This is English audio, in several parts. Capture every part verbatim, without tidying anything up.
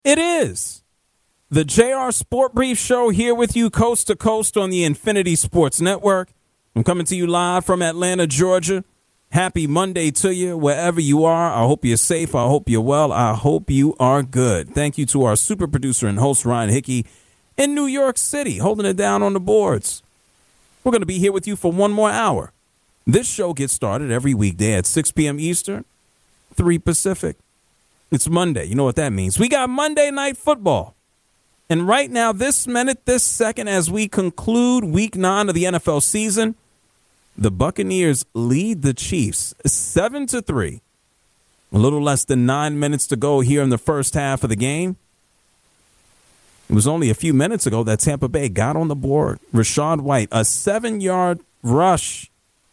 It is. The J R Sport Brief Show here with you coast to coast on the Infinity Sports Network. I'm coming to you live from Atlanta, Georgia. Happy Monday to you, wherever you are. I hope you're safe. I hope you're well. I hope you are good. Thank you to our super producer and host, Ryan Hickey, in New York City, holding it down on the boards. We're going to be here with you for one more hour. This show gets started every weekday at six p.m. Eastern, three Pacific. It's Monday. You know what that means. We got Monday Night Football. And right now, this minute, this second, as we conclude week nine of the N F L season, the Buccaneers lead the Chiefs seven to three. A little less than nine minutes to go here in the first half of the game. It was only a few minutes ago that Tampa Bay got on the board. Rachaad White, a seven-yard rush.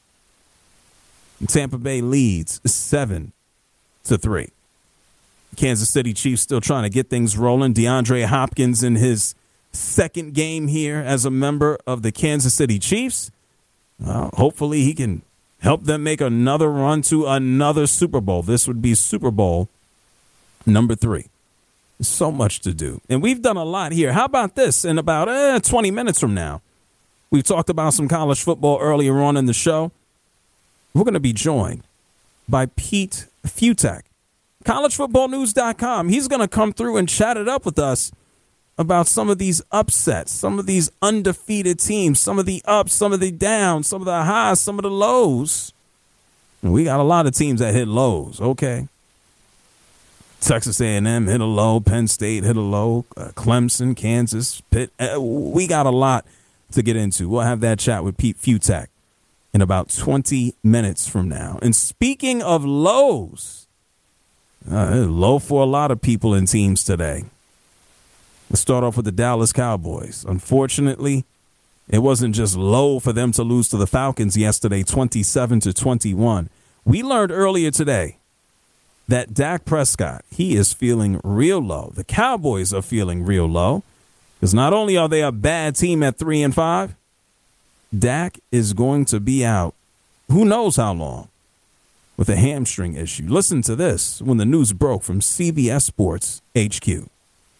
Tampa Bay leads seven to three. Kansas City Chiefs still trying to get things rolling. DeAndre Hopkins in his second game here as a member of the Kansas City Chiefs. Well, hopefully he can help them make another run to another Super Bowl. This would be Super Bowl number three. So much to do. And we've done a lot here. How about this? In about eh, twenty minutes from now, we've talked about some college football earlier on in the show. We're going to be joined by Pete Fiutak, college football news dot com. He's going to come through and chat it up with us about some of these upsets, some of these undefeated teams, some of the ups, some of the downs, some of the highs, some of the lows. And we got a lot of teams that hit lows, okay? Texas A and M hit a low, Penn State hit a low, uh, Clemson, Kansas, Pitt. Uh, we got a lot to get into. We'll have that chat with Pete Fiutak in about twenty minutes from now. And speaking of lows, uh, low for a lot of people and teams today. Let's start off with the Dallas Cowboys. Unfortunately, it wasn't just low for them to lose to the Falcons yesterday, twenty-seven to twenty-one. We learned earlier today that Dak Prescott, he is feeling real low. The Cowboys are feeling real low because not only are they a bad team at three and five, Dak is going to be out who knows how long with a hamstring issue. Listen to this when the news broke from C B S Sports H Q.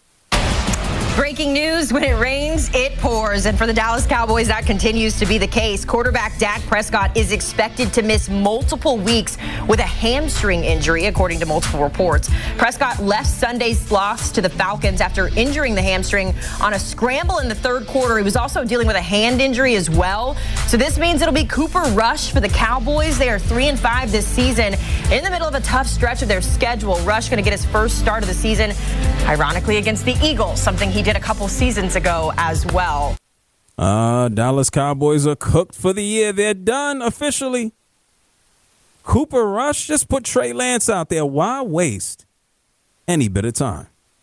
Breaking news, when it rains, it pours. And for the Dallas Cowboys, that continues to be the case. Quarterback Dak Prescott is expected to miss multiple weeks with a hamstring injury, according to multiple reports. Prescott left Sunday's loss to the Falcons after injuring the hamstring on a scramble in the third quarter. He was also dealing with a hand injury as well. So this means it'll be Cooper Rush for the Cowboys. They are three and five this season in the middle of a tough stretch of their schedule. Rush going to get his first start of the season, ironically, against the Eagles, something he did a couple seasons ago as well. Uh, Dallas Cowboys are cooked for the year. They're done officially. Cooper Rush, just put Trey Lance out there. Why waste any bit of time?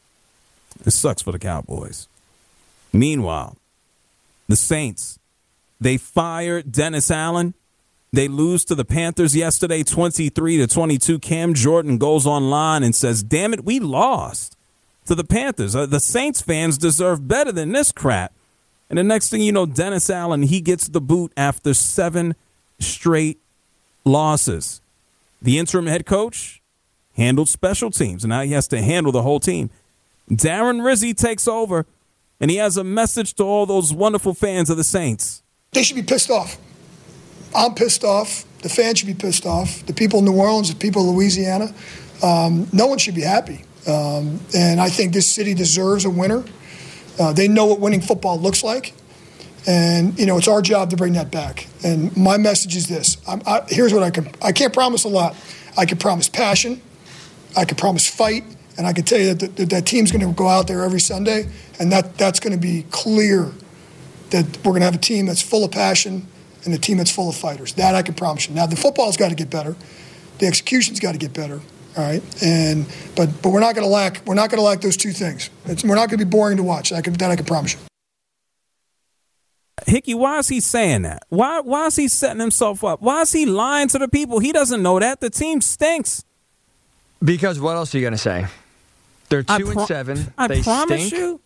It sucks for the Cowboys. Meanwhile, the Saints, they fired Dennis Allen. They lose to the Panthers yesterday, twenty-three to twenty-two. Cam Jordan goes online and says, damn it, we lost to the Panthers. Uh, the Saints fans deserve better than this crap. And the next thing you know, Dennis Allen, he gets the boot after seven straight losses. The interim head coach handled special teams, and now he has to handle the whole team. Darren Rizzi takes over, and he has a message to all those wonderful fans of the Saints. They should be pissed off. I'm pissed off. The fans should be pissed off. The people in New Orleans, the people of Louisiana, um, no one should be happy. Um, and I think this city deserves a winner. Uh, they know what winning football looks like. And, you know, it's our job to bring that back. And my message is this. I'm, I, here's what I can – I can't promise a lot. I can promise passion. I can promise fight. And I can tell you that that, that team's going to go out there every Sunday, and that, that's going to be clear that we're going to have a team that's full of passion and a team that's full of fighters. That I can promise you. Now, the football's got to get better. The execution's got to get better. All right, and but but we're not going to lack we're not going to lack those two things. It's, we're not going to be boring to watch. I can that I can promise you. Hickey, why is he saying that? Why why is he setting himself up? Why is he lying to the people? He doesn't know that the team stinks. Because what else are you going to say? They're two pro- and seven. I they promise stink. you.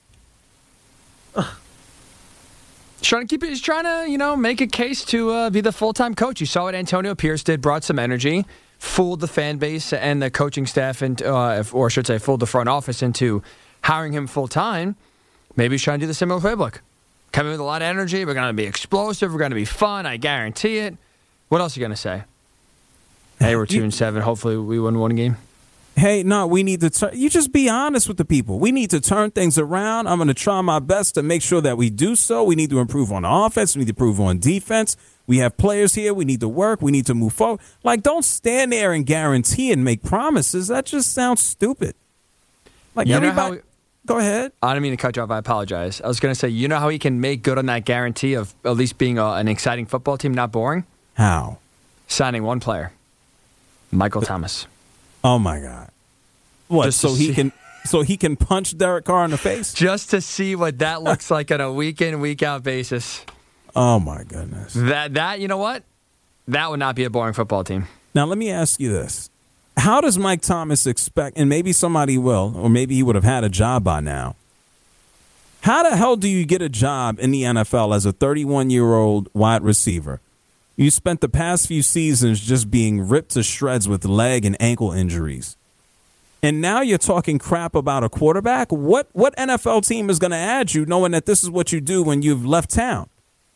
He's trying to keep it. He's trying to, you know, make a case to uh, be the full-time coach. You saw what Antonio Pierce did, brought some energy. fooled the fan base and the coaching staff, into, uh, or I should say fooled the front office into hiring him full-time, maybe he's trying to do the similar playbook. Come in with a lot of energy. We're going to be explosive. We're going to be fun. I guarantee it. What else are you going to say? Hey, we're two and seven. Hopefully we win one game. Hey, no, we need to turn. You just be honest with the people. We need to turn things around. I'm going to try my best to make sure that we do so. We need to improve on offense. We need to improve on defense. We have players here. We need to work. We need to move forward. Like, don't stand there and guarantee and make promises. That just sounds stupid. Like, you everybody. Know how we, go ahead. I didn't mean to cut you off. I apologize. I was going to say, you know how he can make good on that guarantee of at least being a, an exciting football team, not boring? How? Signing one player, Michael Thomas. Oh my God! What? Just so he see. can, so he can punch Derek Carr in the face? Just to see what that looks like on a week in, week out basis. Oh my goodness! That that you know what? That would not be a boring football team. Now let me ask you this: how does Mike Thomas expect? And maybe somebody will, or maybe he would have had a job by now. How the hell do you get a job in the N F L as a thirty-one-year-old wide receiver? You spent the past few seasons just being ripped to shreds with leg and ankle injuries. And now you're talking crap about a quarterback? What what N F L team is going to add you knowing that this is what you do when you've left town?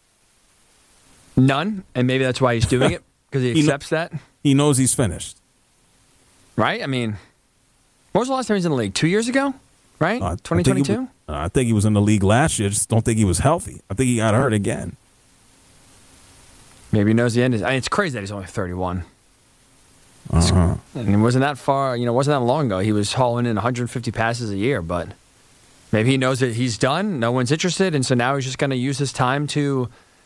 None. And maybe that's why he's doing it, because he accepts he kn- that. He knows he's finished. Right? I mean, when was the last time he was in the league? Two years ago? Right? Uh, twenty twenty-two? I, uh, I think he was in the league last year. I just don't think he was healthy. I think he got hurt again. Maybe he knows the end is. I mean, it's crazy that he's only thirty-one. Uh-huh. And it wasn't that far, you know, it wasn't that long ago. He was hauling in one hundred fifty passes a year, but maybe he knows that he's done. No one's interested, and so now he's just going to use his time to,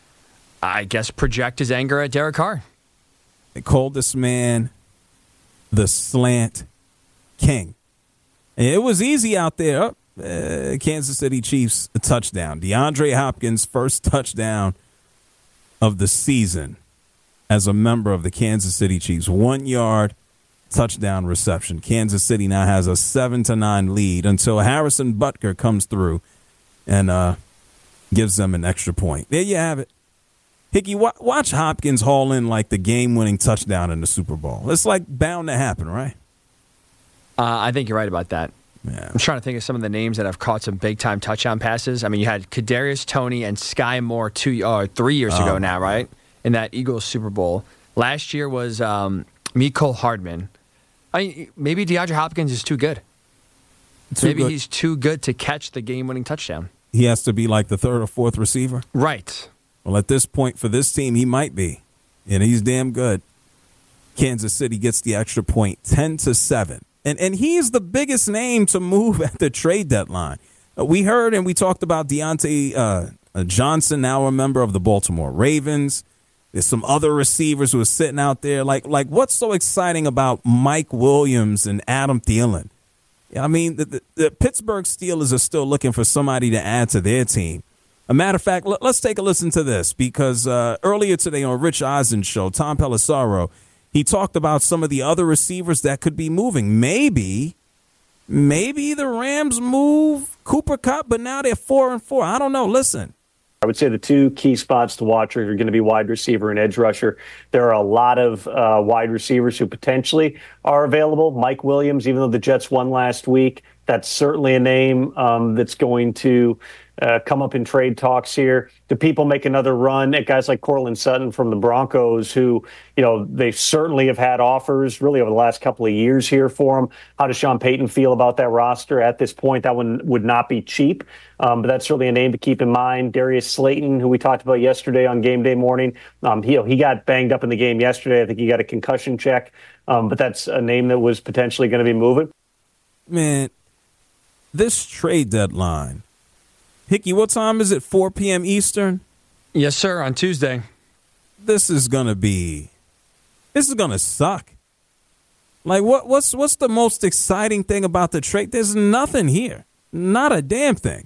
I guess, project his anger at Derek Carr. They called this man the slant king. And it was easy out there. Uh, Kansas City Chiefs, a touchdown. DeAndre Hopkins' first touchdown of the season as a member of the Kansas City Chiefs. One yard touchdown reception. Kansas City now has a seven to nine lead until Harrison Butker comes through and uh, gives them an extra point. There you have it. Hickey, watch Hopkins haul in like the game-winning touchdown in the Super Bowl. It's like bound to happen, right? Uh, I think you're right about that. Yeah. I'm trying to think of some of the names that have caught some big-time touchdown passes. I mean, you had Kadarius Toney and Sky Moore two, uh, three years ago oh, now, right? In that Eagles Super Bowl. Last year was um, Mecole Hardman. I mean, maybe DeAndre Hopkins is too good. Too maybe good. he's too good to catch the game-winning touchdown. He has to be like the third or fourth receiver? Right. Well, at this point for this team, he might be. And he's damn good. Kansas City gets the extra point, ten to seven. And and he's the biggest name to move at the trade deadline. Uh, we heard and we talked about Deontay uh, uh, Johnson, now a member of the Baltimore Ravens. There's some other receivers who are sitting out there. Like, like what's so exciting about Mike Williams and Adam Thielen? I mean, the, the, the Pittsburgh Steelers are still looking for somebody to add to their team. A matter of fact, let, let's take a listen to this because uh, earlier today on Rich Eisen's show, Tom Pelissaro, he talked about some of the other receivers that could be moving. Maybe, maybe the Rams move Cooper Kupp, but now they're four and four. I don't know. Listen. I would say the two key spots to watch are going to be wide receiver and edge rusher. There are a lot of uh, wide receivers who potentially are available. Mike Williams, even though the Jets won last week, that's certainly a name um, that's going to uh, come up in trade talks here. Do people make another run at guys like Courtland Sutton from the Broncos, who, you know, they certainly have had offers really over the last couple of years here for them? How does Sean Payton feel about that roster at this point? That one would not be cheap, um, but that's certainly a name to keep in mind. Darius Slayton, who we talked about yesterday on game day morning, um, he, you know, he got banged up in the game yesterday. I think he got a concussion check, um, but that's a name that was potentially going to be moving. Man, this trade deadline. Hickey, what time is it? four p.m. Eastern? Yes, sir, on Tuesday. This is going to be, this is going to suck. Like, what? what's what's the most exciting thing about the trade? There's nothing here. Not a damn thing.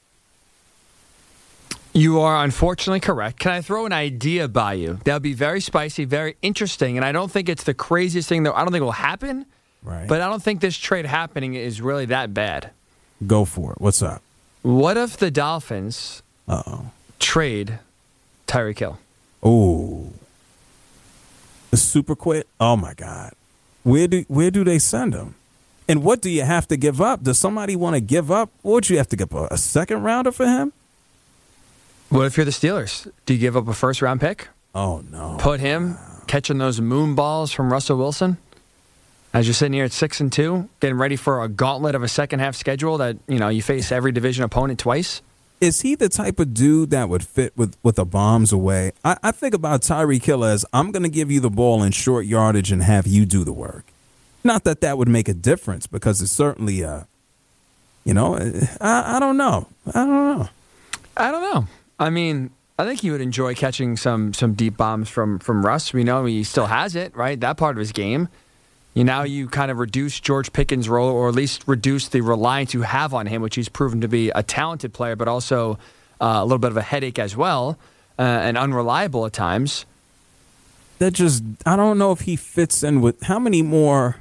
You are unfortunately correct. Can I throw an idea by you? That would be very spicy, very interesting, and I don't think it's the craziest thing that I don't think will happen, Right. but I don't think this trade happening is really that bad. Go for it. What's up? What if the Dolphins Uh-oh. trade Tyreek Hill? Ooh. The super quit? Oh, my God. Where do where do they send him? And what do you have to give up? Does somebody want to give up? What would you have to give up? A second rounder for him? What if you're the Steelers? Do you give up a first-round pick? Oh, no. Put him catching those moon balls from Russell Wilson as you're sitting here at six and two, getting ready for a gauntlet of a second-half schedule that, you know, you face every division opponent twice? Is he the type of dude that would fit with, with the bombs away? I, I think about Tyreek Hill as I'm going to give you the ball in short yardage and have you do the work. Not that that would make a difference because it's certainly, uh, you know, I, I don't know. I don't know. I don't know. I mean, I think he would enjoy catching some some deep bombs from, from Russ. We know he still has it, right? That part of his game. You now you kind of reduce George Pickens' role, or at least reduce the reliance you have on him, which he's proven to be a talented player, but also uh, a little bit of a headache as well, uh, and unreliable at times. That just, I don't know if he fits in with how many more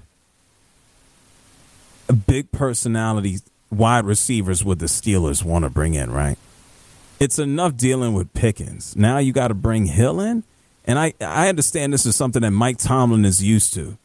big personality wide receivers would the Steelers want to bring in, right? It's enough dealing with Pickens. Now you got to bring Hill in, and I I understand this is something that Mike Tomlin is used to.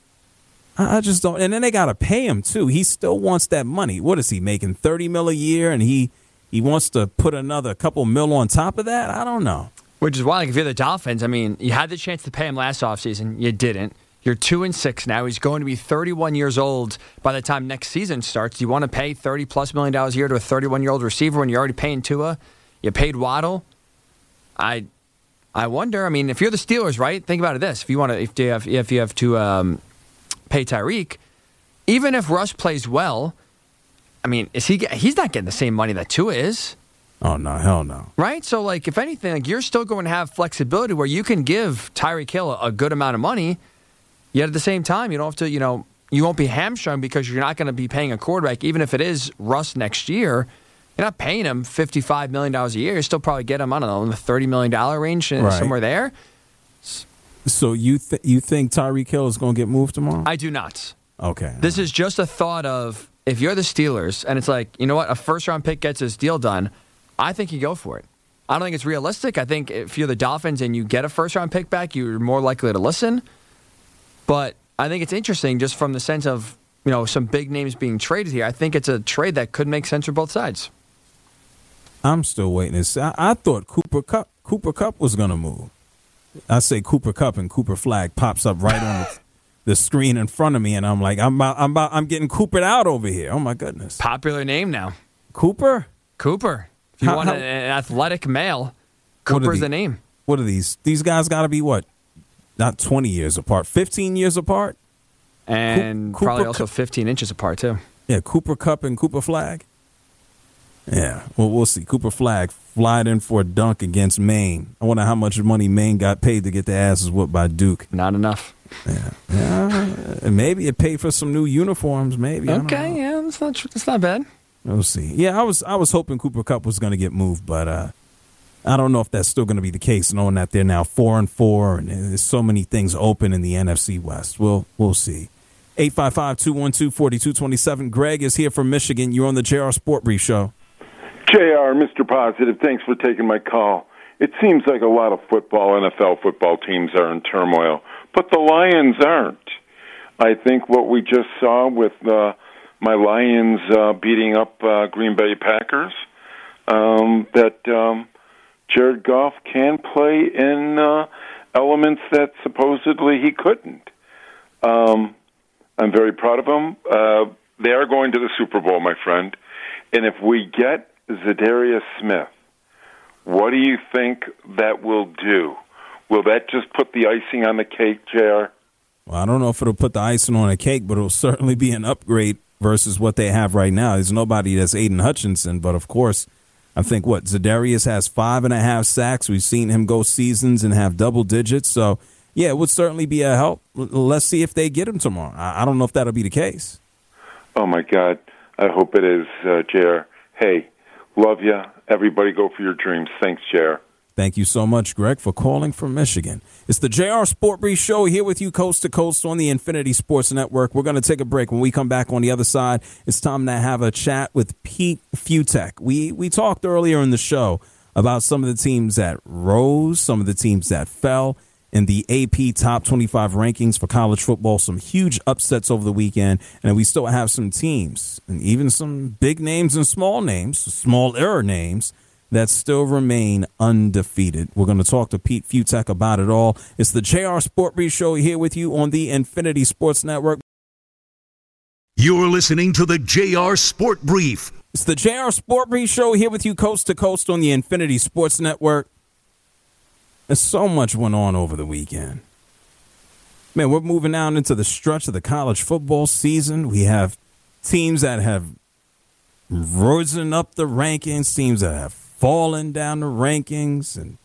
I just don't. And then they got to pay him, too. He still wants that money. What is he making, thirty mil a year, and he, he wants to put another couple mil on top of that? I don't know. Which is why, like, if you're the Dolphins, I mean, you had the chance to pay him last offseason. You didn't. You're two and six now. He's going to be thirty-one years old by the time next season starts. You want to pay thirty-plus million dollars a year to a thirty-one-year-old receiver when you're already paying Tua? You paid Waddle? I I wonder. I mean, if you're the Steelers, right, think about it this. If you want to, if you have, if you have to... Um, pay Tyreek, even if Russ plays well, I mean, is he? He's not getting the same money that Tua is. Oh, no, hell no. Right? So, like, if anything, like, you're still going to have flexibility where you can give Tyreek Hill a, a good amount of money, yet at the same time, you don't have to, you know, you won't be hamstrung because you're not going to be paying a quarterback, even if it is Russ next year. You're not paying him fifty-five million dollars a year. You still probably get him, I don't know, in the thirty million dollars range, right, somewhere there. So you th- you think Tyreek Hill is going to get moved tomorrow? I do not. Okay. This is just a thought of, if you're the Steelers and it's like, you know what, a first-round pick gets his deal done, I think you go for it. I don't think it's realistic. I think if you're the Dolphins and you get a first-round pick back, you're more likely to listen. But I think it's interesting just from the sense of, you know, some big names being traded here. I think it's a trade that could make sense for both sides. I'm still waiting to see. I, I thought Cooper Kupp, Cooper Kupp was going to move. I say Cooper Kupp and Cooper Flag pops up right on the, the screen in front of me, and I'm like, I'm about, I'm about, I'm getting Coopered out over here. Oh my goodness! Popular name now, Cooper. Cooper. If you how, want how, an athletic male, Cooper's the name. What are these? These guys got to be what? Not twenty years apart, fifteen years apart, and Cooper, probably also fifteen inches apart too. Yeah, Cooper Kupp and Cooper Flag. Yeah, well, we'll see. Cooper Flag flied in for a dunk against Maine. I wonder how much money Maine got paid to get their asses whooped by Duke. Not enough. Yeah, yeah. Maybe it paid for some new uniforms. Maybe. Okay, yeah, that's not that's not bad. We'll see. Yeah, I was I was hoping Cooper Kupp was going to get moved, but uh, I don't know if that's still going to be the case, knowing that they're now four and four, and there's so many things open in the N F C West. We'll we'll see. eight five five, two one two, four two two seven. Greg is here from Michigan. You're on the J R Sport Brief Show. J R, Mister Positive, thanks for taking my call. It seems like a lot of football, N F L football teams are in turmoil, but the Lions aren't. I think what we just saw with uh, my Lions uh, beating up uh, Green Bay Packers, um, that um, Jared Goff can play in uh, elements that supposedly he couldn't. Um, I'm very proud of him. Uh, they are going to the Super Bowl, my friend. And if we get Zadarius Smith, what do you think that will do? Will that just put the icing on the cake, J R? Well, I don't know if it'll put the icing on a cake, but it'll certainly be an upgrade versus what they have right now. There's nobody that's Aiden Hutchinson, but of course, I think what Zadarius has five and a half sacks. We've seen him go seasons and have double digits. So, yeah, it would certainly be a help. Let's see if they get him tomorrow. I don't know if that'll be the case. Oh, my God. I hope it is, uh, J R. Hey, love you. Everybody go for your dreams. Thanks, J R. Thank you so much, Greg, for calling from Michigan. It's the J R Sport Brief Show here with you coast to coast on the Infinity Sports Network. We're going to take a break. When we come back on the other side, it's time to have a chat with Pete Fiutak. We, we talked earlier in the show about some of the teams that rose, some of the teams that fell, in the A P Top twenty-five rankings for college football. Some huge upsets over the weekend, and we still have some teams, and even some big names and small names, small error names, that still remain undefeated. We're going to talk to Pete Fiutak about it all. It's the J R Sport Brief Show here with you on the Infinity Sports Network. You're listening to the J R Sport Brief. It's the J R Sport Brief Show here with you coast to coast on the Infinity Sports Network. There's so much went on over the weekend. Man, we're moving out into the stretch of the college football season. We have teams that have risen up the rankings, teams that have fallen down the rankings, and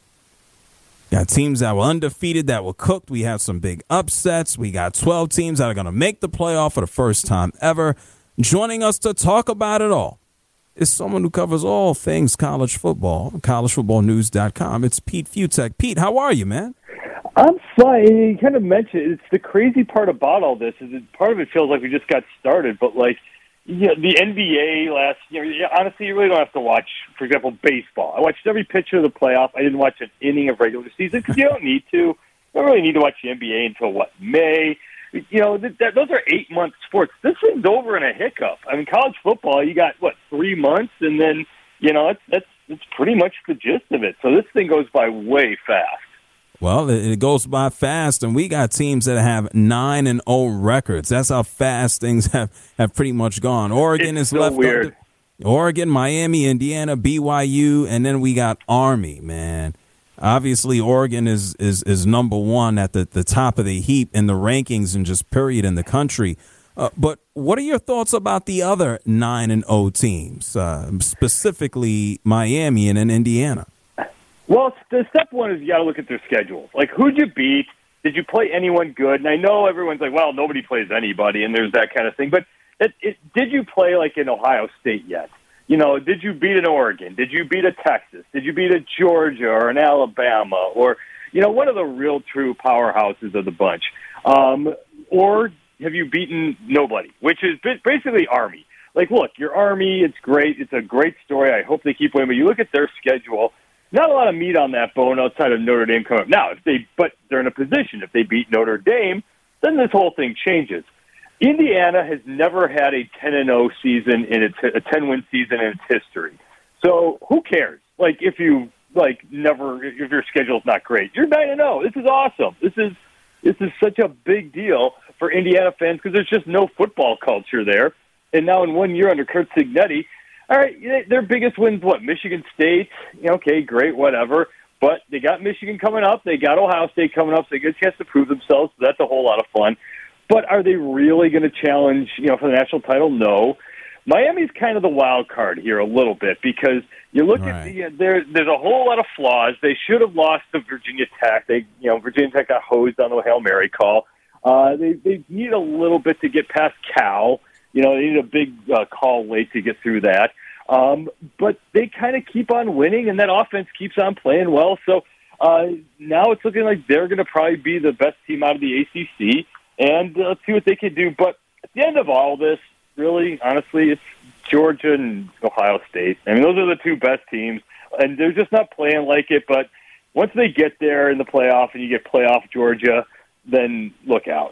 got teams that were undefeated that were cooked. We have some big upsets. We got twelve teams that are going to make the playoff for the first time ever. Joining us to talk about it all is someone who covers all things college football, college football news dot com. It's Pete Fiutak. Pete, how are you, man? I'm fine. You kind of mentioned it's the crazy part about all this is that part of it feels like we just got started, but like yeah, the N B A last year, you know, honestly, you really don't have to watch, for example, baseball. I watched every pitch of the playoff. I didn't watch an inning of regular season because you don't need to. You don't really need to watch the N B A until, what, May? You know, that, that, those are eight-month sports. This thing's over in a hiccup. I mean, college football, you got, what, three months? And then, you know, that's, that's, that's pretty much the gist of it. So this thing goes by way fast. Well, it goes by fast, and we got teams that have nine and oh records. That's how fast things have, have pretty much gone. Oregon it's is so left. Weird. Under, Oregon, Miami, Indiana, B Y U, and then we got Army, man. Obviously, Oregon is is, is number one at the, the top of the heap in the rankings and just period in the country. Uh, but what are your thoughts about the other nine and oh teams, uh, specifically Miami and, and Indiana? Well, the step one is you got to look at their schedules. Like, who'd you beat? Did you play anyone good? And I know everyone's like, well, nobody plays anybody, and there's that kind of thing. But it, it, did you play like in Ohio State yet? You know, did you beat an Oregon? Did you beat a Texas? Did you beat a Georgia or an Alabama? Or, you know, one of the real true powerhouses of the bunch? Um, or have you beaten nobody, which is basically Army? Like, look, your Army, it's great. It's a great story. I hope they keep winning. But you look at their schedule, not a lot of meat on that bone outside of Notre Dame coming up. Now, if they, but they're in a position. If they beat Notre Dame, then this whole thing changes. Indiana has never had a ten and oh season in its a ten-win season in its history. So who cares? Like if you like never if your schedule's not great, you're nine and oh. This is awesome. This is this is such a big deal for Indiana fans because there's just no football culture there. And now in one year under Curt Cignetti. All right, their biggest win's what? Michigan State. Okay, great, whatever. But they got Michigan coming up. They got Ohio State coming up, so they get a chance to prove themselves. So that's a whole lot of fun. But are they really going to challenge, you know, for the national title? No. Miami's kind of the wild card here a little bit because you look right. at the uh, there. There's a whole lot of flaws. They should have lost to Virginia Tech. They, you know, Virginia Tech got hosed on the Hail Mary call. Uh, they they need a little bit to get past Cal. You know, they need a big uh, call late to get through that. Um, but they kind of keep on winning, and that offense keeps on playing well. So uh, now it's looking like they're going to probably be the best team out of the A C C, and uh, let's see what they can do. But at the end of all this, really, honestly, it's Georgia and Ohio State. I mean, those are the two best teams, and they're just not playing like it. But once they get there in the playoff and you get playoff Georgia, then look out.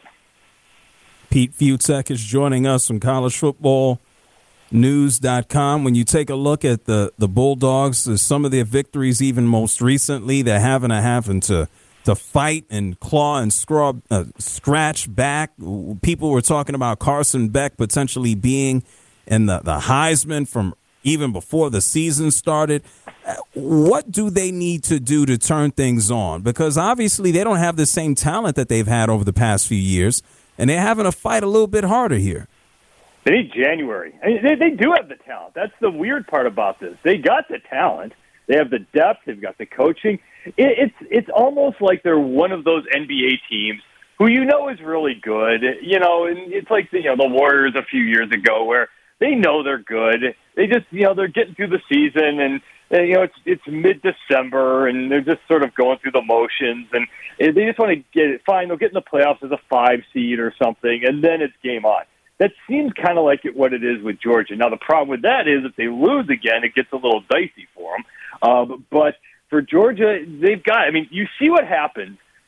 Pete Fiutak is joining us from college football news dot com. When you take a look at the, the Bulldogs, some of their victories, even most recently, they're having to having to to fight and claw and scrub, uh, scratch back. People were talking about Carson Beck potentially being in the, the Heisman from even before the season started. What do they need to do to turn things on? Because obviously they don't have the same talent that they've had over the past few years, and they're having to fight a little bit harder here. They need January. I mean, they, they do have the talent. That's the weird part about this. They got the talent. They have the depth. They've got the coaching. It, it's it's almost like they're one of those N B A teams who you know is really good. You know, and it's like the, you know the Warriors a few years ago where they know they're good. They just you know they're getting through the season and. Uh, you know, it's it's mid-December, and they're just sort of going through the motions, and they just want to get it. Fine, they'll get in the playoffs as a five seed or something, and then it's game on. That seems kind of like it, what it is with Georgia. Now, the problem with that is if they lose again, it gets a little dicey for them. Um, but for Georgia, they've got – I mean, you see what happens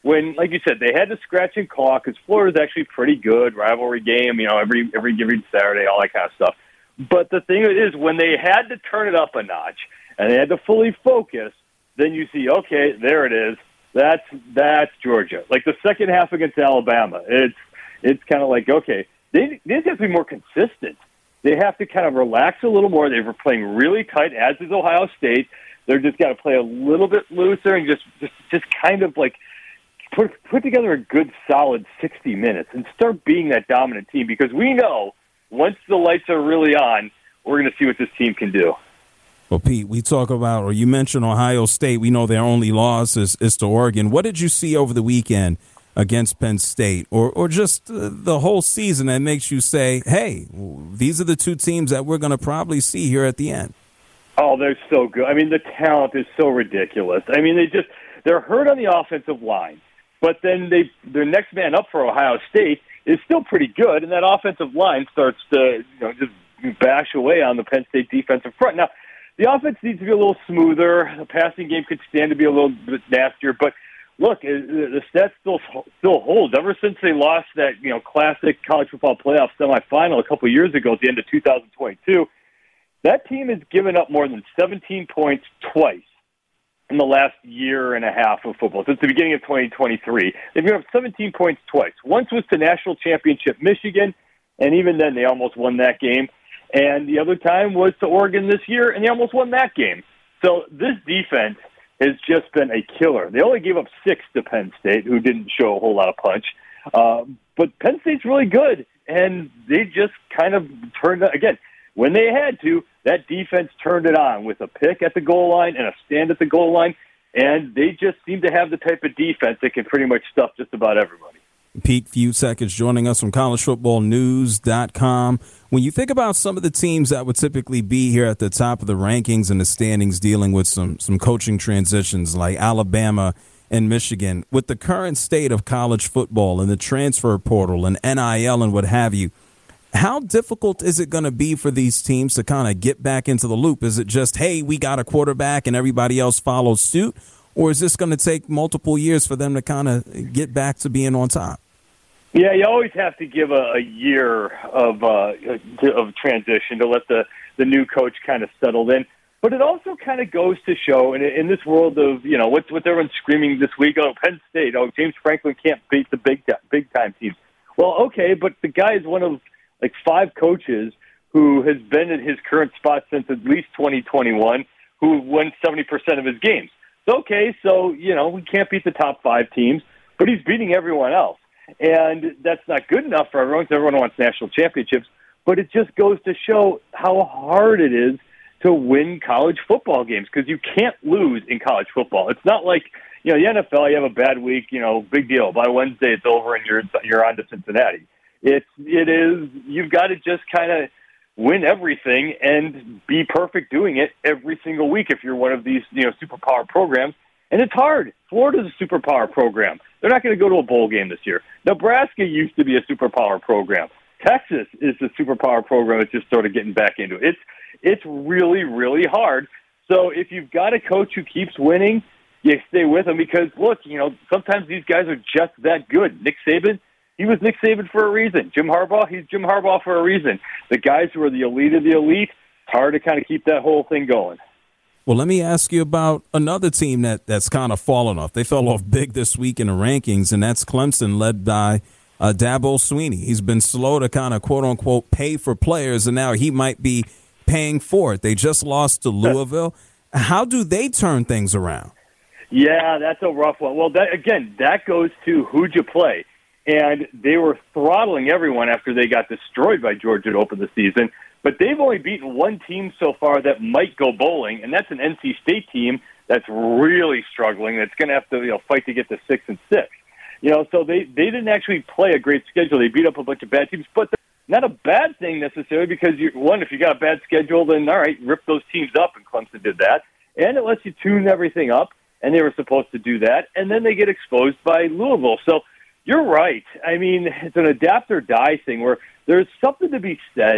when, like you said, they had to scratch and claw because Florida's actually pretty good, rivalry game, you know, every every every Saturday, all that kind of stuff. But the thing is, when they had to turn it up a notch and they had to fully focus, then you see, okay, there it is. That's that's Georgia. Like the second half against Alabama, it's it's kind of like, okay, they, they just have to be more consistent. They have to kind of relax a little more. They were playing really tight, as is Ohio State. They're just got to play a little bit looser and just just, just kind of like put put together a good, solid sixty minutes and start being that dominant team, because we know once the lights are really on, we're going to see what this team can do. Well, Pete, we talk about, or you mentioned Ohio State. We know their only loss is, is to Oregon. What did you see over the weekend against Penn State, or or just uh, the whole season that makes you say, hey, these are the two teams that we're going to probably see here at the end? Oh, they're so good. I mean, the talent is so ridiculous. I mean, they just, they're hurt on the offensive line, but then they their next man up for Ohio State is still pretty good, and that offensive line starts to, you know, just bash away on the Penn State defensive front. Now, the offense needs to be a little smoother. The passing game could stand to be a little bit nastier. But, look, the stats still still hold. Ever since they lost that, you know, classic college football playoff semifinal a couple of years ago at the end of two thousand twenty-two, that team has given up more than seventeen points twice in the last year and a half of football. Since the beginning of twenty twenty-three, they've given up seventeen points twice. Once was to national championship Michigan, and even then they almost won that game. And the other time was to Oregon this year, and they almost won that game. So this defense has just been a killer. They only gave up six to Penn State, who didn't show a whole lot of punch. Uh, but Penn State's really good, and they just kind of turned it, again, when they had to, that defense turned it on with a pick at the goal line and a stand at the goal line, and they just seem to have the type of defense that can pretty much stuff just about everybody. Pete Fiutak joining us from college football news dot com. When you think about some of the teams that would typically be here at the top of the rankings and the standings dealing with some, some coaching transitions like Alabama and Michigan, with the current state of college football and the transfer portal and N I L and what have you, how difficult is it going to be for these teams to kind of get back into the loop? Is it just, hey, we got a quarterback and everybody else follows suit? Or is this going to take multiple years for them to kind of get back to being on top? Yeah, you always have to give a, a year of uh, of transition to let the, the new coach kind of settle in. But it also kind of goes to show, in, in this world of, you know, what's what everyone's screaming this week, oh, Penn State, oh, James Franklin can't beat the big big time teams. Well, okay, but the guy is one of like five coaches who has been at his current spot since at least twenty twenty-one, who won seventy percent of his games. So, okay, so, you know, we can't beat the top five teams, but he's beating everyone else. And that's not good enough for everyone, because everyone wants national championships. But it just goes to show how hard it is to win college football games, because you can't lose in college football. It's not like, you know, the N F L, you have a bad week, you know, big deal. By Wednesday, it's over and you're you're on to Cincinnati. It's it is you've got to just kind of win everything and be perfect doing it every single week if you're one of these, you know, superpower programs. And it's hard. Florida's a superpower program. They're not going to go to a bowl game this year. Nebraska used to be a superpower program. Texas is a superpower program that's just sort of getting back into it. It's it's really, really hard. So if you've got a coach who keeps winning, you stay with him, because, look, you know, sometimes these guys are just that good. Nick Saban, he was Nick Saban for a reason. Jim Harbaugh, he's Jim Harbaugh for a reason. The guys who are the elite of the elite, it's hard to kind of keep that whole thing going. Well, let me ask you about another team that, that's kind of fallen off. They fell off big this week in the rankings, and that's Clemson, led by uh, Dabo Swinney. He's been slow to kind of, quote-unquote, pay for players, and now he might be paying for it. They just lost to Louisville. How do they turn things around? Yeah, that's a rough one. Well, that, again, that goes to who'd you play. And they were throttling everyone after they got destroyed by Georgia to open the season. But they've only beaten one team so far that might go bowling, and that's an N C State team that's really struggling. That's going to have to, you know, fight to get to six and six. You know, so they, they didn't actually play a great schedule. They beat up a bunch of bad teams, but not a bad thing necessarily, because, you, one, if you got a bad schedule, then, all right, rip those teams up, and Clemson did that. And it lets you tune everything up, and they were supposed to do that, and then they get exposed by Louisville. So you're right. I mean, it's an adapt or die thing where there's something to be said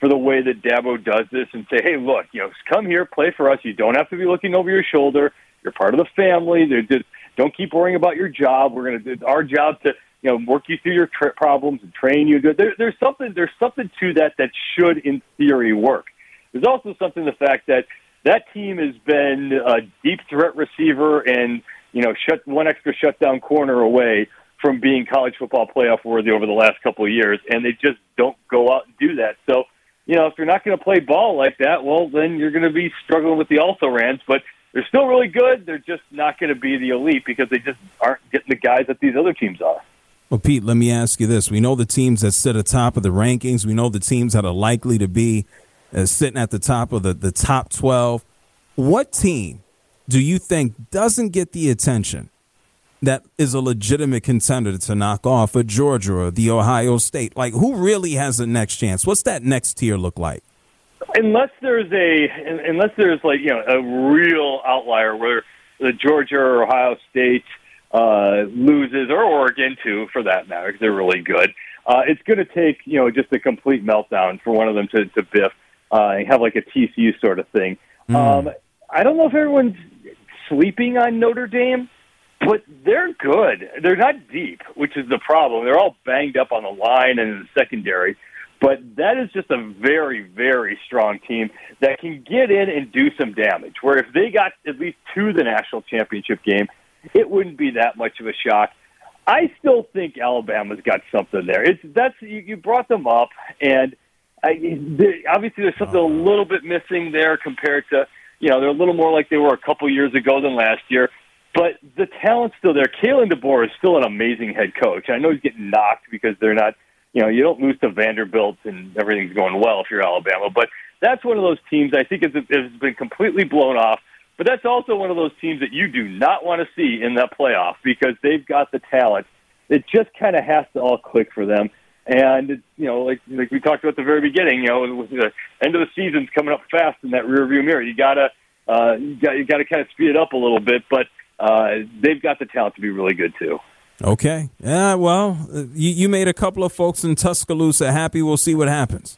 for the way that Dabo does this and say, hey, look, you know, come here, play for us. You don't have to be looking over your shoulder. You're part of the family. They're just, don't keep worrying about your job. We're going to do our job to, you know, work you through your tra- problems and train you. There, there's something, there's something to that that should, in theory, work. There's also something to the fact that that team has been a deep threat receiver and, you know, shut one extra shutdown corner away from being college football playoff worthy over the last couple of years, and they just don't go out and do that. So, you know, if you're not going to play ball like that, well, then you're going to be struggling with the also-rans, but they're still really good. They're just not going to be the elite because they just aren't getting the guys that these other teams are. Well, Pete, let me ask you this. We know the teams that sit atop of the rankings. We know the teams that are likely to be uh, sitting at the top of the, the top twelve. What team do you think doesn't get the attention that is a legitimate contender to knock off a Georgia or the Ohio State? Like, who really has the next chance? What's that next tier look like? Unless there's a, unless there's like, you know, a real outlier where the Georgia or Ohio State uh, loses, or Oregon too, for that matter, because they're really good. Uh, it's going to take, you know, just a complete meltdown for one of them to, to biff uh, and have like a T C U sort of thing. Mm. Um, I don't know if everyone's sleeping on Notre Dame, but they're good. They're not deep, which is the problem. They're all banged up on the line and in the secondary. But that is just a very, very strong team that can get in and do some damage, where if they got at least to the national championship game, it wouldn't be that much of a shock. I still think Alabama's got something there. It's that's you, you brought them up, and I, they, obviously there's something a little bit missing there compared to, you know, they're a little more like they were a couple years ago than last year. But the talent's still there. Kalen DeBoer is still an amazing head coach. I know he's getting knocked because they're not, you know, you don't lose to Vanderbilt and everything's going well if you're Alabama. But that's one of those teams I think has, has been completely blown off. But that's also one of those teams that you do not want to see in that playoff because they've got the talent. It just kind of has to all click for them. And, you know, like like we talked about at the very beginning, you know, the end of the season's coming up fast in that rearview mirror. You gotta uh, you got you got to kind of speed it up a little bit, but uh, they've got the talent to be really good too. Okay. Yeah. Well, you you made a couple of folks in Tuscaloosa happy. We'll see what happens.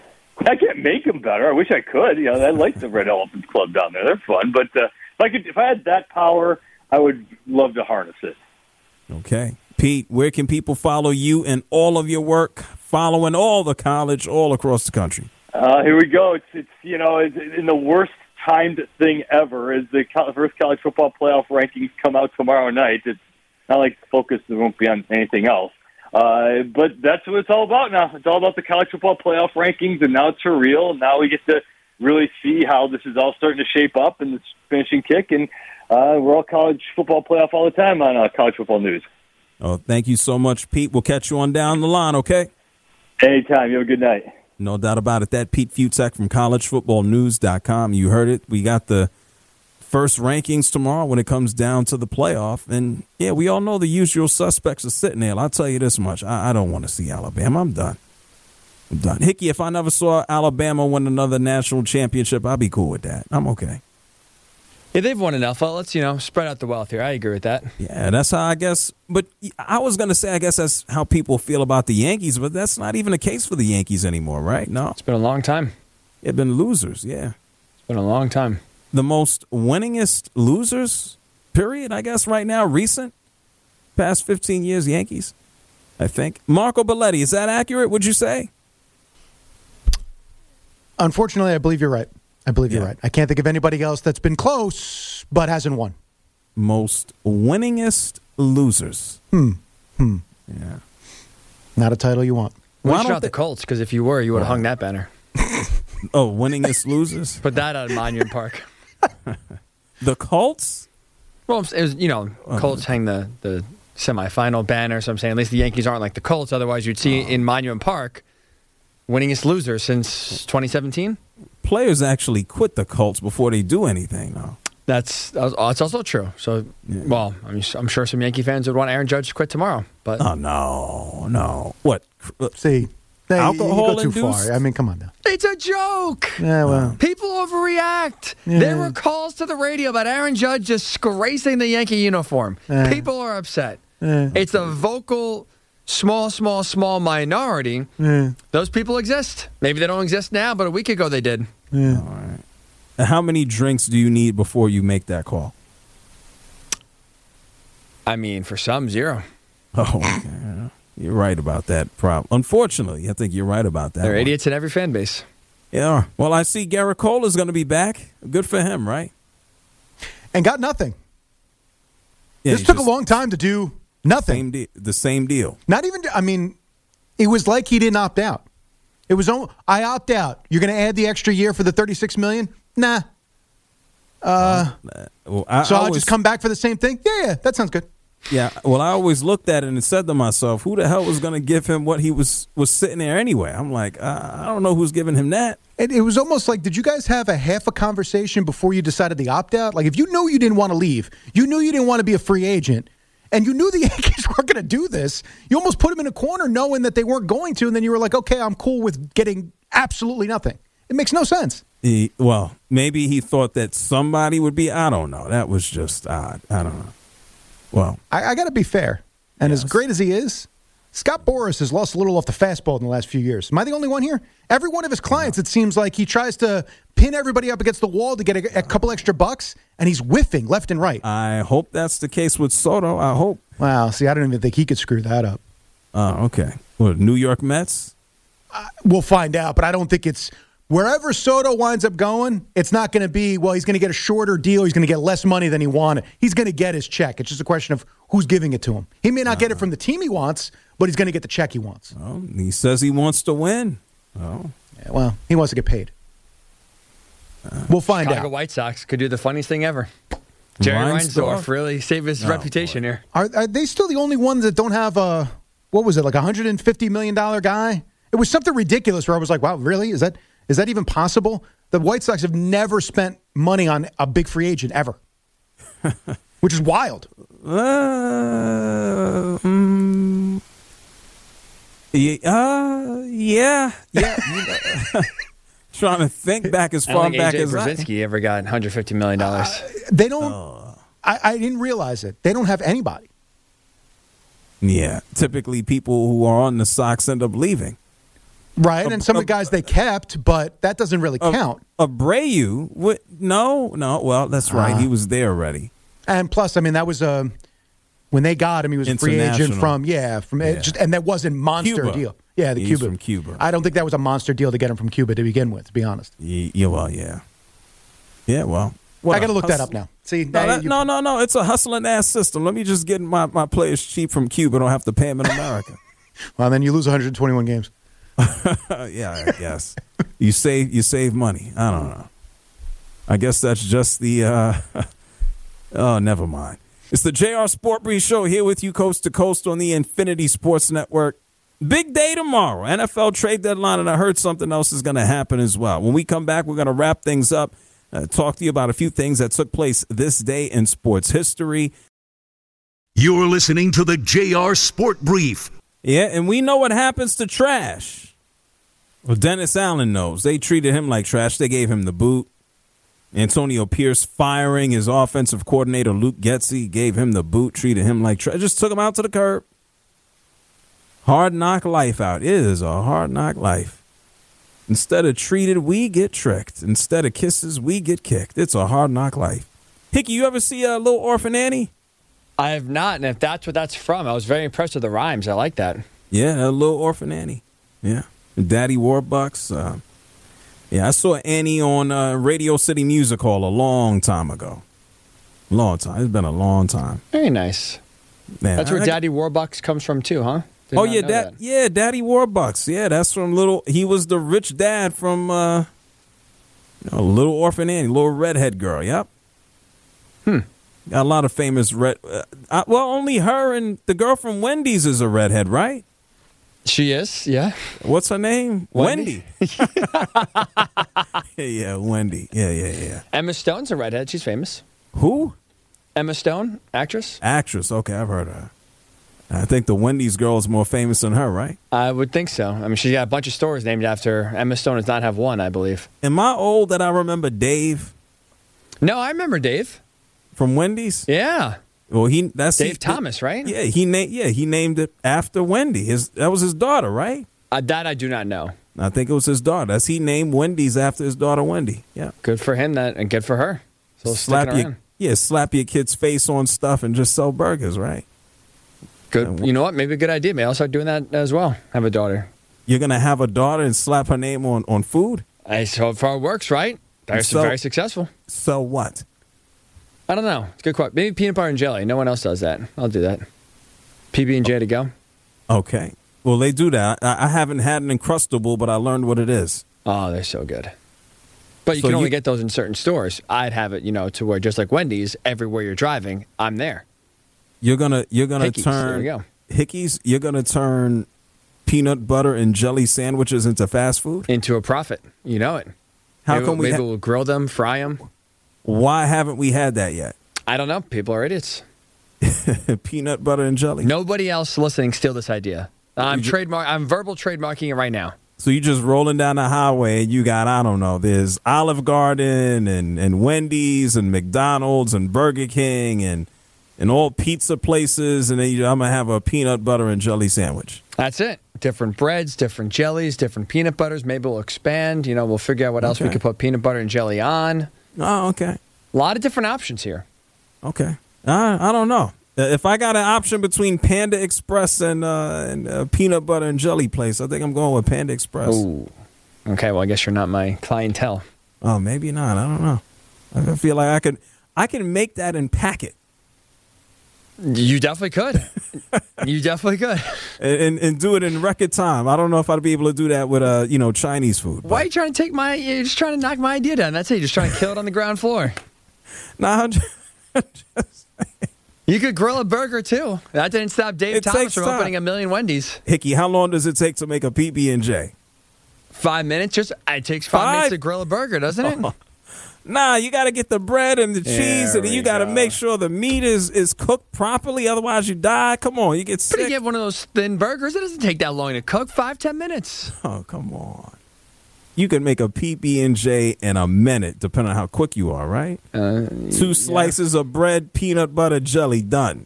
I can't make them better. I wish I could. You know, I like the Red Elephants Club down there. They're fun. But uh, if I could, if I had that power, I would love to harness it. Okay. Pete, where can people follow you and all of your work, following all the college all across the country? Uh, here we go. It's, it's you know, it's in the worst timed thing ever is the first college football playoff rankings come out tomorrow night. It's not like the focus won't be on anything else. Uh, but that's what it's all about now. It's all about the college football playoff rankings, and now it's for real. Now we get to really see how this is all starting to shape up in this finishing kick, and uh, we're all college football playoff all the time on uh, College Football News. Oh, thank you so much, Pete. We'll catch you on down the line, okay? Anytime. You have a good night. No doubt about it. That Pete Fiutak from college football news dot com. You heard it. We got the first rankings tomorrow when it comes down to the playoff. And, yeah, we all know the usual suspects are sitting there. I'll tell you this much. I, I don't want to see Alabama. I'm done. I'm done. Hickey, if I never saw Alabama win another national championship, I'd be cool with that. I'm okay. Yeah, they've won enough. Well, let's, you know, spread out the wealth here. I agree with that. Yeah, that's how I guess. But I was going to say, I guess that's how people feel about the Yankees, but that's not even the case for the Yankees anymore, right? No. It's been a long time. They've been losers, yeah. It's been a long time. The most winningest losers, period, I guess, right now, recent, past fifteen years, Yankees, I think. Marco Belletti, is that accurate, would you say? Unfortunately, I believe you're right. I believe yeah. you're right. I can't think of anybody else that's been close but hasn't won. Most winningest losers. Hmm. Hmm. Yeah. Not a title you want. Well, well, not th- the Colts, because if you were, you would have wow. hung that banner. Oh, winningest losers? Put that out of Monument Park. The Colts? Well, it was, you know, Colts hang the, the semifinal banner, so I'm saying at least the Yankees aren't like the Colts. Otherwise, you'd see oh. in Monument Park, winningest loser since twenty seventeen. Players actually quit the Colts before they do anything, though. That's that's also true. So, yeah. well, I'm, I'm sure some Yankee fans would want Aaron Judge to quit tomorrow. But oh no, no, what? See, they, alcohol you go too induced? far. I mean, come on now. It's a joke. Yeah, well, people overreact. Yeah. There were calls to the radio about Aaron Judge disgracing the Yankee uniform. Uh, people are upset. Uh, it's a vocal small, small, small minority, Yeah. those people exist. Maybe they don't exist now, but a week ago they did. Yeah. All right. And how many drinks do you need before you make that call? I mean, for some, zero. Oh, okay. You're right about that problem. Unfortunately, I think you're right about that. There are one. idiots in every fan base. Yeah. Well, I see Garrett Cole is going to be back. Good for him, right? And got nothing. Yeah, this he took a just- long time to do nothing. Same de- the same deal. Not even, I mean, it was like he didn't opt out. It was, al- I opt out. You're going to add the extra year for the thirty-six million dollars? Nah. Uh, Well, I, so I I'll always, just come back for the same thing? Yeah, yeah, that sounds good. Yeah. Well, I always looked at it and said to myself, who the hell was going to give him what he was was sitting there anyway? I'm like, uh, I don't know who's giving him that. It, it was almost like, did you guys have a half a conversation before you decided the opt out? Like, if you knew you didn't want to leave, you knew you didn't want to be a free agent, and you knew the Yankees weren't going to do this, you almost put them in a corner knowing that they weren't going to, and then you were like, okay, I'm cool with getting absolutely nothing. It makes no sense. He, well, maybe he thought that somebody would be. I don't know. That was just odd. I don't know. Well, I, I got to be fair. And Yes. as great as he is, Scott Boras has lost a little off the fastball in the last few years. Am I the only one here? Every one of his clients, it seems like he tries to pin everybody up against the wall to get a, a couple extra bucks, and he's whiffing left and right. I hope that's the case with Soto. I hope. Wow. See, I don't even think he could screw that up. Oh, okay. What, New York Mets? We'll find out, but I don't think it's wherever Soto winds up going, it's not going to be, well, he's going to get a shorter deal. He's going to get less money than he wanted. He's going to get his check. It's just a question of who's giving it to him. He may not get it from the team he wants, but he's going to get the check he wants. Oh, he says he wants to win. Oh, Yeah, well, he wants to get paid. We'll find Chicago out. White Sox could do the funniest thing ever. Jerry Reinsdorf? Reinsdorf really saved his Oh, reputation boy. here. Are, are they still the only ones that don't have a, what was it, like a one hundred fifty million dollars guy? It was something ridiculous where I was like, wow, really? Is that is that even possible? The White Sox have never spent money on a big free agent ever, which is wild. Uh, mm, yeah, uh, yeah, yeah. You know, trying to think back as I don't far think back A J as I. Brzezinski ever got one hundred fifty million dollars. They don't, I, I didn't realize it. They don't have anybody. Yeah, typically people who are on the Sox end up leaving. Right, and some of the guys they kept, but that doesn't really Ab- count. Abreu, what? No, no. Well, that's right. Ah. He was there already. And plus, I mean, that was a when they got him, he was a free agent International. from yeah, from Yeah. Just, and that wasn't monster Cuba. deal. Yeah, the He's Cuba from Cuba. I don't think that was a monster deal to get him from Cuba to begin with. To be honest, Yeah, yeah well, yeah, yeah. Well, what I got to a look that hustle- up now. See, No, now that- you- no, no, no. It's a hustling ass system. Let me just get my, my players cheap from Cuba. Don't have to pay them in America. well, then you lose one hundred twenty-one games. yeah, I guess you save you save money. I don't know. I guess that's just the. Uh, oh, never mind. It's the J R Sport Brief Show here with you, coast to coast on the Infinity Sports Network. Big day tomorrow, N F L trade deadline, and I heard something else is going to happen as well. When we come back, we're going to wrap things up, uh, talk to you about a few things that took place this day in sports history. You're listening to the J R Sport Brief. Yeah, and we know what happens to trash. Well, Dennis Allen knows. They treated him like trash. They gave him the boot. Antonio Pierce firing his offensive coordinator, Luke Getsy, gave him the boot, treated him like trash. Just took him out to the curb. Hard knock life out. It is a hard knock life. Instead of treated, we get tricked. Instead of kisses, we get kicked. It's a hard knock life. Hickey, you ever see a Little Orphan Annie? I have not, and if that's what that's from, I was very impressed with the rhymes. I like that. Yeah, a Little Orphan Annie. Yeah. Daddy Warbucks. Uh, yeah, I saw Annie on uh, Radio City Music Hall a long time ago. Long time. It's been a long time. Very nice. Man, That's where I- Daddy Warbucks comes from too, huh? Did Oh not yeah, know that, yeah, Daddy Warbucks. Yeah, that's from Little. He was the rich dad from uh, you know, Little Orphan Annie, little redhead girl. Yep. Hmm. Got a lot of famous red. Uh, uh, well, only her and the girl from Wendy's is a redhead, right? She is, yeah. What's her name? Wendy. Wendy. yeah, yeah, Wendy. Yeah, yeah, yeah. Emma Stone's a redhead. She's famous. Who? Emma Stone, actress. Actress. Okay, I've heard of her. I think the Wendy's girl is more famous than her, right? I would think so. I mean, she's got a bunch of stores named after her. Emma Stone does not have one, I believe. Am I old that I remember Dave No, I remember Dave. from Wendy's? Yeah. Well, he that's Dave he, Thomas, right? Yeah, he named yeah he named it after Wendy. His that was his daughter, right? Uh, that I do not know. I think it was his daughter. That's he named Wendy's after his daughter Wendy. Yeah, good for him that, and good for her. So slap sticking your around. yeah, slap your kid's face on stuff and just sell burgers, right? Good. You know what? Maybe a good idea. Maybe I'll start doing that as well. Have a daughter. You're gonna have a daughter and slap her name on, on food? I so far it works, right? Very So- very successful. So what? I don't know. It's a good question. Maybe peanut butter and jelly. No one else does that. I'll do that. P B and J to go. Okay. Well, they do that. I, I haven't had an Uncrustable, but I learned what it is. Oh, they're so good. But you So can only you- get those in certain stores. I'd have it, you know, to where just like Wendy's, everywhere you're driving, I'm there. You're gonna you're gonna Hickeys, turn there we go. Hickeys. You're gonna turn peanut butter and jelly sandwiches into fast food. Into a profit. You know it. How maybe, come we? Maybe Ha- we'll grill them, fry them. why haven't we had that yet? I don't know. People are idiots. Peanut butter and jelly. Nobody else listening steal this idea. I'm You ju- trademark. I'm verbal trademarking it right now. So you just rolling down the highway and you got, I don't know, there's Olive Garden and, and Wendy's and McDonald's and Burger King and and all pizza places, and then you, I'm going to have a peanut butter and jelly sandwich. That's it. Different breads, different jellies, different peanut butters. Maybe we'll expand. You know, we'll figure out what else we Okay. could put peanut butter and jelly on. Oh, okay. A lot of different options here. Okay. I, I don't know. Uh, If I got an option between Panda Express and, uh, and uh, peanut butter and jelly place, I think I'm going with Panda Express. Ooh. Okay, well, I guess you're not my clientele. Oh, maybe not. I don't know. I feel like I could I can make that and pack it. You definitely could. You definitely could. And, and and do it in record time. I don't know if I'd be able to do that with uh you know Chinese food. Why are you trying to take my? You're just trying to knock my idea down. That's it. You're just trying to kill it on the ground floor. Nah, I'm just, You could grill a burger too. That didn't stop Dave It Thomas takes from time. opening a million Wendy's. Hickey, how long does it take to make a P B and J? Five minutes. Just it takes five, Five? minutes to grill a burger, doesn't it? Nah, you got to get the bread and the cheese, There and then we you got to go. make sure the meat is, is cooked properly. Otherwise, you die. Come on, you get But you sick. get one of those thin burgers. It doesn't take that long to cook. Five, ten minutes. Oh, come on. You can make a P B and J in a minute, depending on how quick you are, right? Uh, Two slices of bread, peanut butter, jelly, done.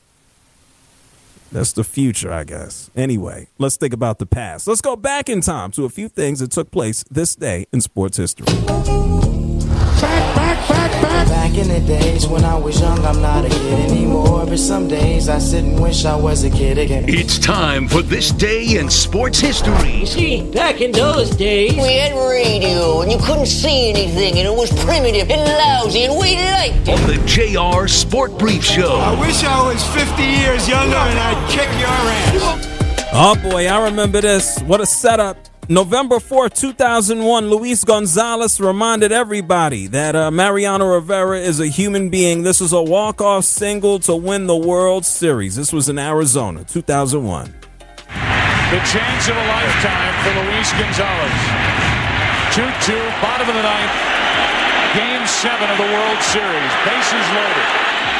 That's the future, I guess. Anyway, let's think about the past. Let's go back in time to a few things that took place this day in sports history. Back in the days when I was young, I'm not a kid anymore. But some days I sit and wish I was a kid again. It's time for This Day in Sports History. See, back in those days, we had radio and you couldn't see anything and it was primitive and lousy and we liked it. On the J R Sport Brief Show. I wish I was fifty years younger and I'd kick your ass. Oh, boy, I remember this. What a setup. November fourth, two thousand one, Luis Gonzalez reminded everybody that uh, Mariano Rivera is a human being. This was a walk-off single to win the World Series. This was in Arizona, two thousand one. The chance of a lifetime for Luis Gonzalez. two two, bottom of the ninth. Game seven of the World Series. Bases loaded.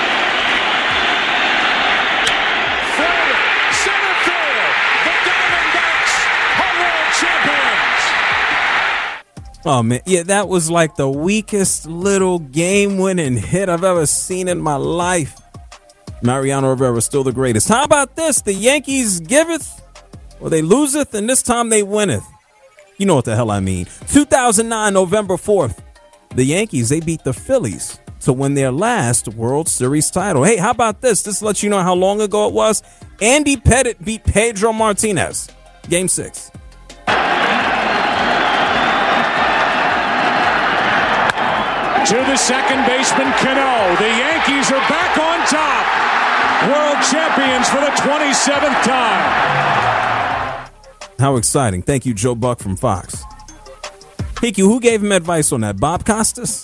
Flair, center field. The Diamondbacks are world champions. Oh, man. Yeah, that was like the weakest little game-winning hit I've ever seen in my life. Mariano Rivera is still the greatest. How about this? The Yankees giveth, or they loseth, and this time they winneth. You know what the hell I mean. two thousand nine, November fourth, the Yankees, they beat the Phillies to win their last World Series title. Hey, how about this? This lets you know how long ago it was. Andy Pettitte beat Pedro Martinez. Game six. To the second baseman, Cano. The Yankees are back on top. World champions for the twenty-seventh time. How exciting. Thank you, Joe Buck from Fox. Hickey, who gave him advice on that? Bob Costas?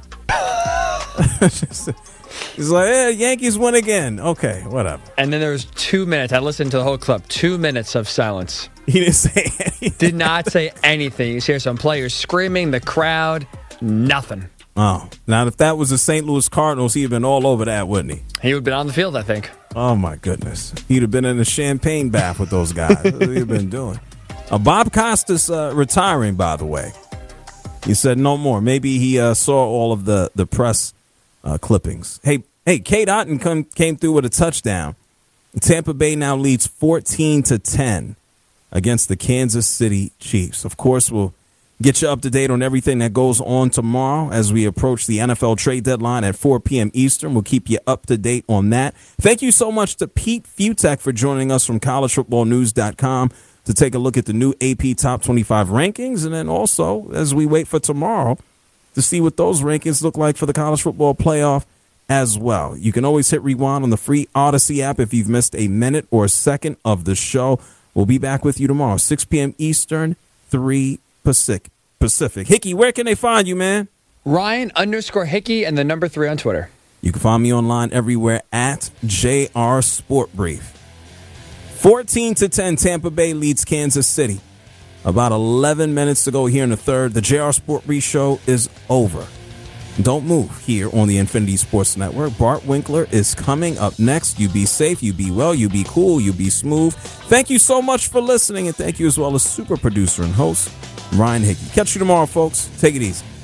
He's like, yeah, Yankees win again. Okay, whatever. And then there was two minutes. I listened to the whole clip. Two minutes of silence. He didn't say anything. Did not say anything. You hear some players screaming, the crowd, nothing. Oh, now if that was the Saint Louis Cardinals, he'd have been all over that, wouldn't he? He would have been on the field, I think. Oh, my goodness. He'd have been in a champagne bath with those guys. What would he have been doing? Uh, Bob Costas uh, retiring, by the way. He said no more. Maybe he uh, saw all of the, the press uh, clippings. Hey, Hey, Kate Otten come, came through with a touchdown. Tampa Bay now leads fourteen to ten against the Kansas City Chiefs. Of course, we'll get you up to date on everything that goes on tomorrow as we approach the N F L trade deadline at four p.m. Eastern. We'll keep you up to date on that. Thank you so much to Pete Futek for joining us from college football news dot com to take a look at the new A P Top twenty-five rankings. And then also, as we wait for tomorrow, to see what those rankings look like for the college football playoff as well. You can always hit rewind on the free Odyssey app if you've missed a minute or a second of the show. We'll be back with you tomorrow, six p.m. Eastern, three Pacific. Pacific. Hickey, where can they find you, man? Ryan underscore Hickey and the number three on Twitter. You can find me online everywhere at J R Sport Brief. fourteen to ten, Tampa Bay leads Kansas City. About eleven minutes to go here in the third. The J R Sport Brief show is over. Don't move here on the Infinity Sports Network. Bart Winkler is coming up next. You be safe, you be well, you be cool, you be smooth. Thank you so much for listening, and thank you as well as super producer and host Ryan Hickey. Catch you tomorrow, folks. Take it easy.